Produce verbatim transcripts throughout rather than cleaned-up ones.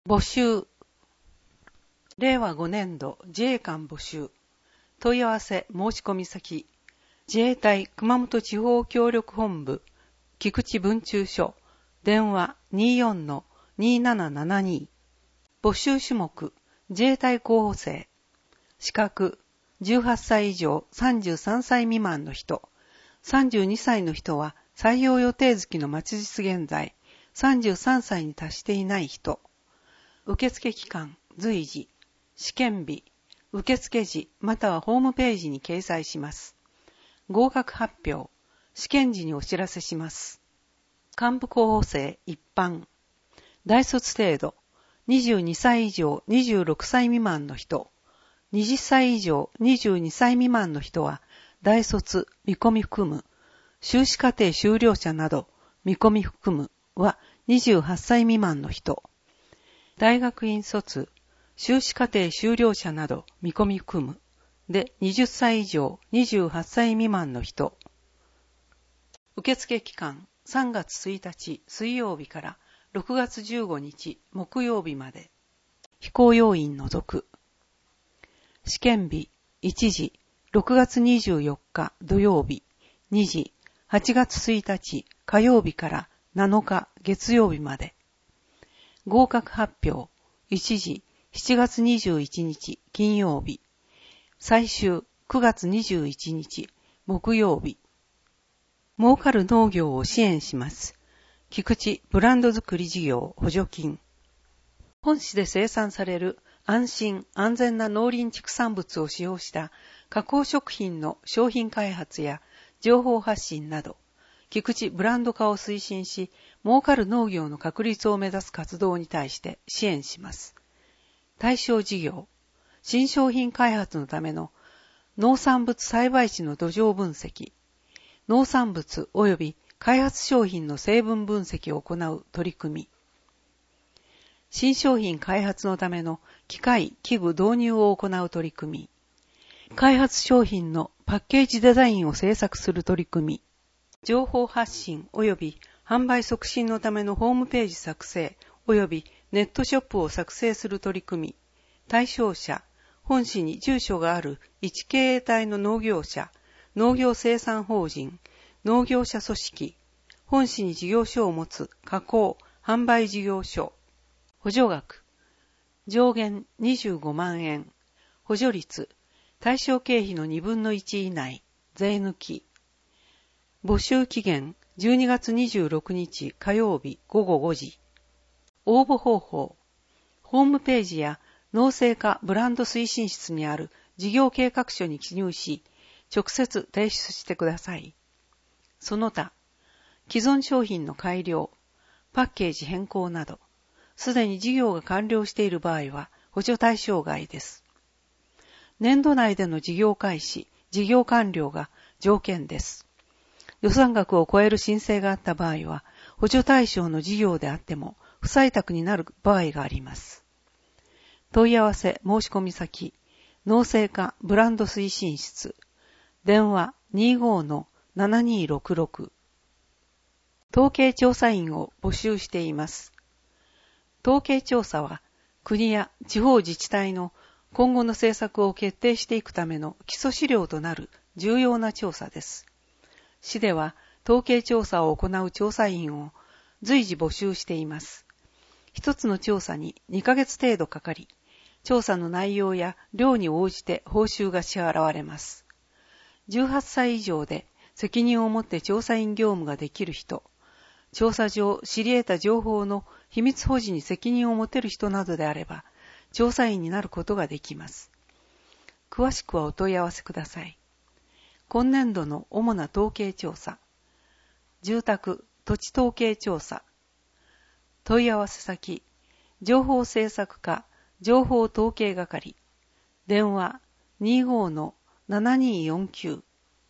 募集。れいわごねんど自衛官募集。問い合わせ申し込み先。自衛隊熊本地方協力本部、菊池分駐所、電話 にじゅうよんのにーななななに。募集種目、自衛隊候補生。資格、じゅうはっさい以上さんじゅうさんさい未満の人。さんじゅうにさいの人は採用予定月の末日現在、さんじゅうさんさいに達していない人。受付期間、随時。試験日、受付時またはホームページに掲載します。合格発表、試験時にお知らせします。幹部候補生一般。大卒程度、にじゅうにさい以上にじゅうろくさい未満の人。はたち以上にじゅうにさい未満の人は、大卒、見込み含む、修士課程修了者など、見込み含むはにじゅうはっさい未満の人。大学院卒、修士課程修了者など見込み含むではたち以上にじゅうはっさい未満の人。受付期間さんがつついたち水曜日からろくがつじゅうごにち木曜日まで。非公要員除く。試験日いちじろくがつにじゅうよっか土曜日、にじはちがつついたち火曜日からなのか月曜日まで。合格発表いちじしちがつにじゅういちにち金曜日。最終くがつにじゅういちにち木曜日。儲かる農業を支援します。菊池ブランド作り事業補助金。本市で生産される安心安全な農林畜産物を使用した加工食品の商品開発や情報発信など、菊池ブランド化を推進し、儲かる農業の確立を目指す活動に対して支援します。対象事業、新商品開発のための農産物栽培地の土壌分析、農産物及び開発商品の成分分析を行う取り組み、新商品開発のための機械・器具導入を行う取り組み、開発商品のパッケージデザインを制作する取り組み、情報発信及び販売促進のためのホームページ作成及びネットショップを作成する取り組み、対象者、本市に住所がある一経営体の農業者、農業生産法人、農業者組織、本市に事業所を持つ加工、販売事業所、補助額、上限にじゅうごまんえん、補助率、対象経費のにぶんのいち以内、税抜き。募集期限じゅうにがつにじゅうろくにち火曜日ごごごじ。応募方法、ホームページや農政課ブランド推進室にある事業計画書に記入し、直接提出してください。その他、既存商品の改良、パッケージ変更など、すでに事業が完了している場合は補助対象外です。年度内での事業開始、事業完了が条件です。予算額を超える申請があった場合は、補助対象の事業であっても不採択になる場合があります。問い合わせ申し込み先、農政課ブランド推進室、電話 にじゅうごのななにーろくろく。統計調査員を募集しています。統計調査は、国や地方自治体の今後の政策を決定していくための基礎資料となる重要な調査です。市では、統計調査を行う調査員を随時募集しています。一つの調査ににかげつ程度かかり、調査の内容や量に応じて報酬が支払われます。じゅうはっさい以上で責任を持って調査員業務ができる人、調査上知り得た情報の秘密保持に責任を持てる人などであれば、調査員になることができます。詳しくはお問い合わせください。今年度の主な統計調査、住宅・土地統計調査、問い合わせ先、情報政策課情報統計係、電話 にじゅうごのななにーよんきゅう。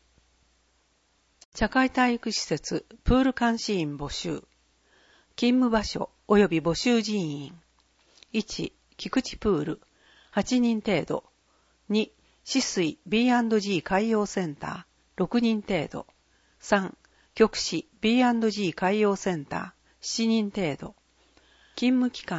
社会体育施設プール監視員募集。勤務場所及び募集人員。いち、菊池プール、はちにん程度。に、止水 ビーアンドジー 海洋センター、ろくにん程度。さん、極視 ビーアンドジー 海洋センター、しちにん程度。勤務期間、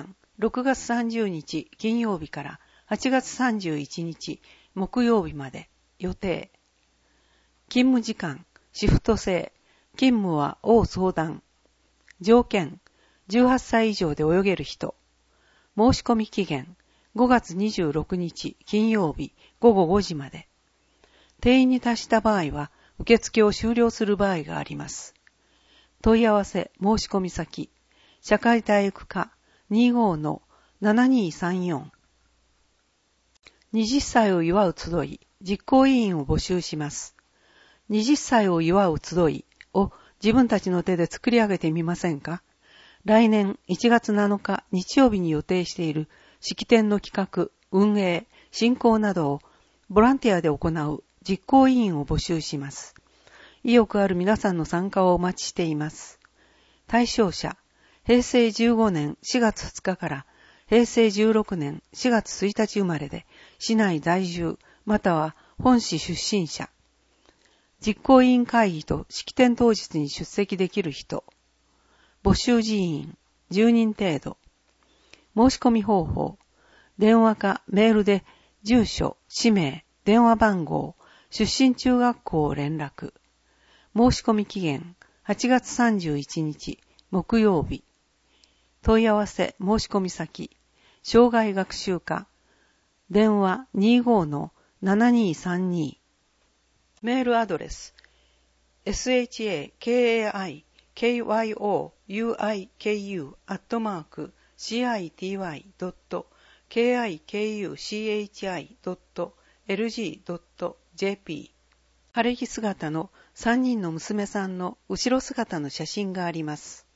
ろくがつさんじゅうにち金曜日からはちがつさんじゅういちにち木曜日まで予定。勤務時間、シフト制、勤務は応相談。条件、じゅうはっさい以上で泳げる人。申し込み期限、ごがつにじゅうろくにち金曜日ごごごじまで。定員に達した場合は、受付を終了する場合があります。問い合わせ申し込み先、社会体育課 にじゅうごのななにさんよん。はたちを祝う集い、実行委員を募集します。はたちを祝う集いを自分たちの手で作り上げてみませんか？来年いちがつなのか日曜日に予定している式典の企画、運営、進行などをボランティアで行う実行委員を募集します。意欲ある皆さんの参加をお待ちしています。対象者、へいせいじゅうごねんしがつふつかからへいせいじゅうろくねんしがつついたち生まれで、市内在住、または本市出身者。実行委員会議と式典当日に出席できる人。募集人員、じゅうにん程度。申し込み方法。電話かメールで住所、氏名、電話番号、出身中学校を連絡。申し込み期限、はちがつさんじゅういちにち、木曜日。問い合わせ申し込み先、障害学習課。電話 にじゅうごのななにさんに。メールアドレス エスエイチエーケーエーアイケーワイオーユーアイケーユー アットマーク シーアイティーワイ ドット ケーアイケーユーシーエイチアイ ドット エルジー ドット ジェーピー。晴れ着姿のさんにんの娘さんの後ろ姿の写真があります。